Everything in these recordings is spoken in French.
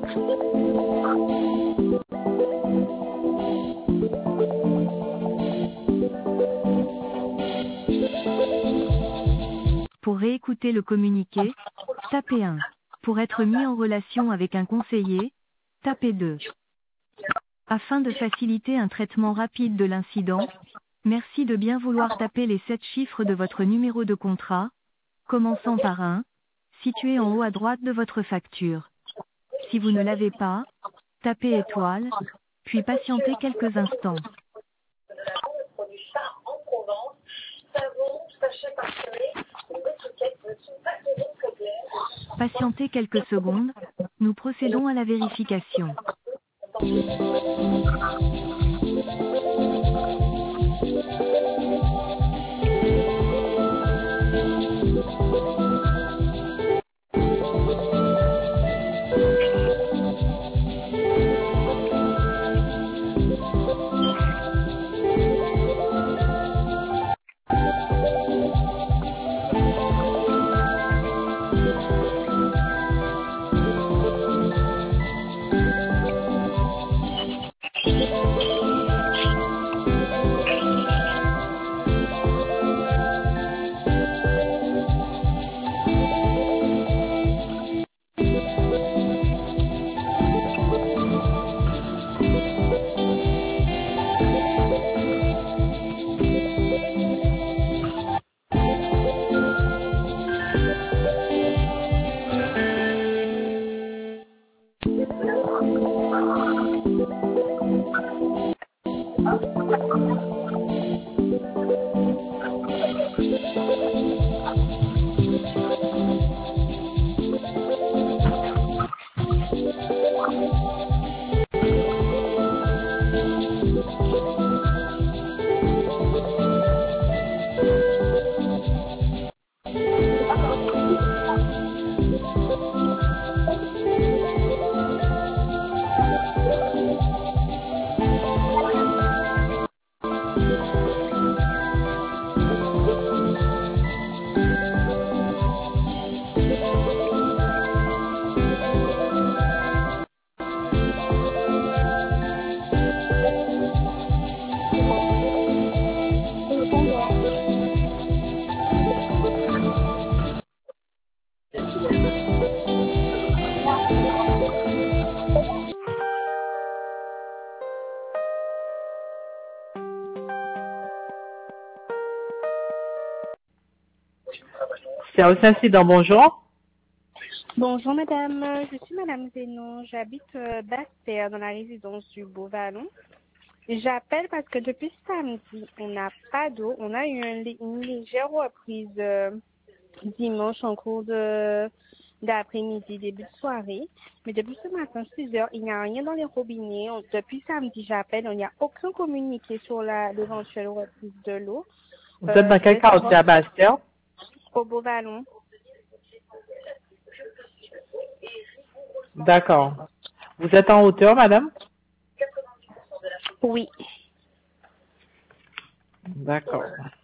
Pour réécouter le communiqué, tapez 1. Pour être mis en relation avec un conseiller, tapez 2. Afin de faciliter un traitement rapide de l'incident, merci de bien vouloir taper les 7 chiffres de votre numéro de contrat, commençant par 1, situé en haut à droite de votre facture. Si vous ne l'avez pas, tapez étoile, puis patientez quelques instants. Patientez quelques secondes, nous procédons à la vérification. Service incident, bonjour. Bonjour madame, je suis madame Zénon, j'habite Basse-Terre dans la résidence du Beau-Vallon. J'appelle parce que depuis samedi, on n'a pas d'eau. On a eu une légère reprise dimanche en cours d'après-midi, début de soirée. Mais depuis ce matin, 6 heures, il n'y a rien dans les robinets. Depuis samedi, j'appelle, il n'y a aucun communiqué sur l'éventuelle reprise de l'eau. Vous êtes dans quel quartier à Basse-Terre? Au Beau-Vallon. D'accord. Vous êtes en hauteur, madame? Oui. D'accord.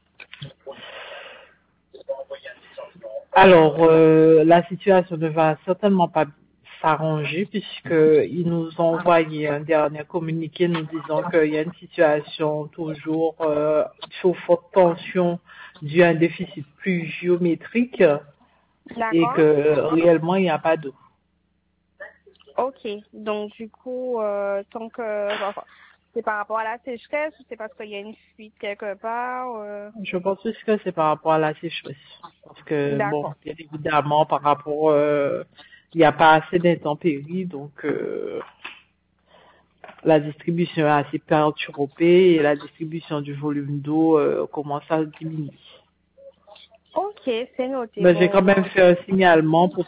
Alors, la situation ne va certainement pas s'arranger puisqu'ils nous ont envoyé un dernier communiqué nous disant qu'il y a une situation toujours sous forte tension due à un déficit pluviométrique et que réellement il n'y a pas d'eau. Ok, donc du coup, tant que c'est par rapport à la sécheresse ou c'est parce qu'il y a une fuite quelque part Je pense que c'est par rapport à la sécheresse. Parce que, bon, bien évidemment, par rapport, il n'y a pas assez d'intempéries, donc la distribution est assez perturbée et la distribution du volume d'eau commence à diminuer. Ok, c'est noté. Mais j'ai quand même fait un signalement pour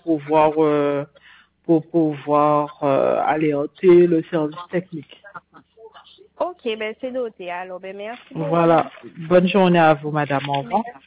pouvoir alerter le service technique. Ok, ben c'est noté. Alors, ben merci beaucoup. Voilà. Bonne journée à vous, madame. Au revoir. Merci.